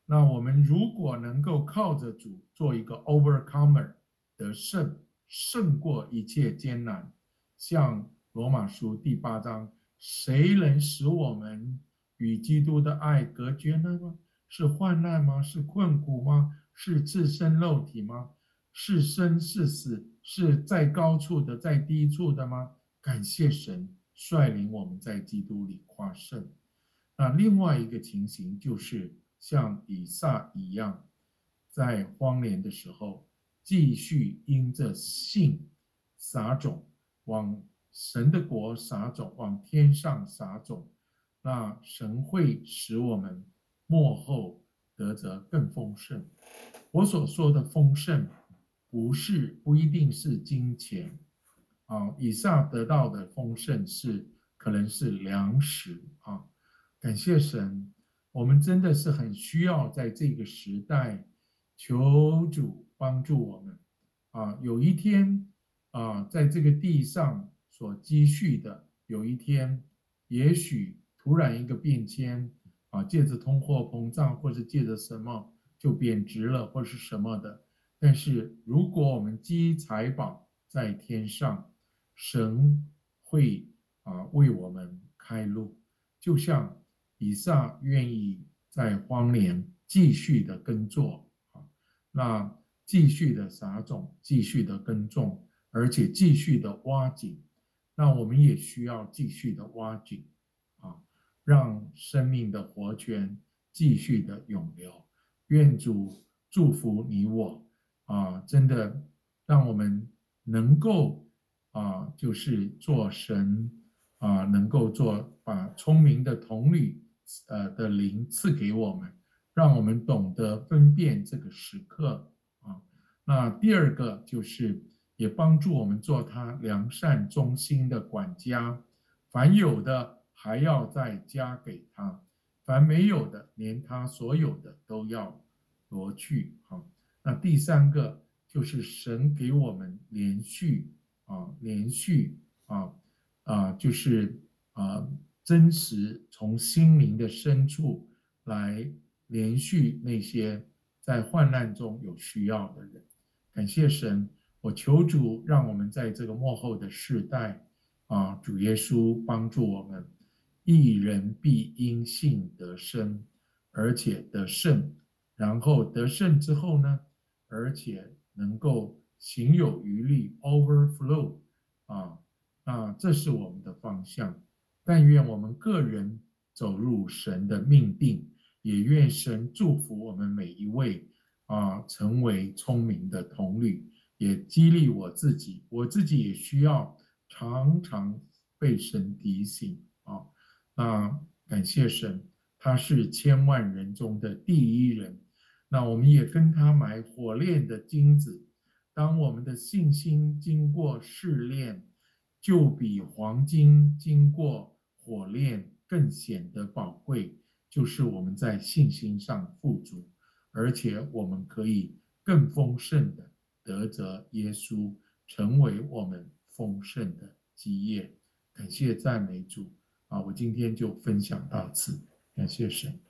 那我们如果能够靠着主做一个 overcomer 得胜，胜过一切艰难，像罗马书第八章，谁能使我们与基督的爱隔绝呢吗？是患难吗？是困苦吗？是自身肉体吗？是生是死？是在高处的，在低处的吗？感谢神率领我们在基督里夸胜。那另外一个情形就是像以撒一样，在荒年的时候，继续因着信撒种，往神的国撒种，往天上撒种，那神会使我们末后得着更丰盛。我所说的丰盛，不是不一定是金钱啊，以撒得到的丰盛是可能是粮食啊。感谢神，我们真的是很需要在这个时代求主帮助我们啊。有一天啊，在这个地上所积蓄的，有一天也许突然一个变迁啊，借着通货膨胀，或是借着什么就贬值了，或是什么的。但是如果我们积财宝在天上，神会啊为我们开路，就像以撒愿意在荒年继续的耕作啊，那继续的撒种，继续的耕种，而且继续的挖井，那我们也需要继续的挖井啊，让生命的活泉继续的涌流。愿主祝福你我啊，真的让我们能够啊，就是做神啊，能够做把聪明的童女呃的灵赐给我们，让我们懂得分辨这个时刻啊。那第二个就是也帮助我们做他良善忠心的管家，凡有的还要再加给他，凡没有的连他所有的都要夺去。好，那第三个就是神给我们连续啊，连续啊啊，就是啊真实从心灵的深处来连续那些在患难中有需要的人。感谢神，我求主让我们在这个末后的世代啊，主耶稣帮助我们，一人必因信得生，而且得胜。然后得胜之后呢，而且能够行有余力 overflow 啊，那这是我们的方向。但愿我们个人走入神的命定，也愿神祝福我们每一位啊，成为聪明的童女，也激励我自己，我自己也需要常常被神提醒啊。那感谢神，他是千万人中的第一人。那我们也跟他买火炼的金子，当我们的信心经过试炼，就比黄金经过火炼更显得宝贵，就是我们在信心上富足，而且我们可以更丰盛的得着耶稣，成为我们丰盛的基业。感谢赞美主啊！我今天就分享到此，感谢神。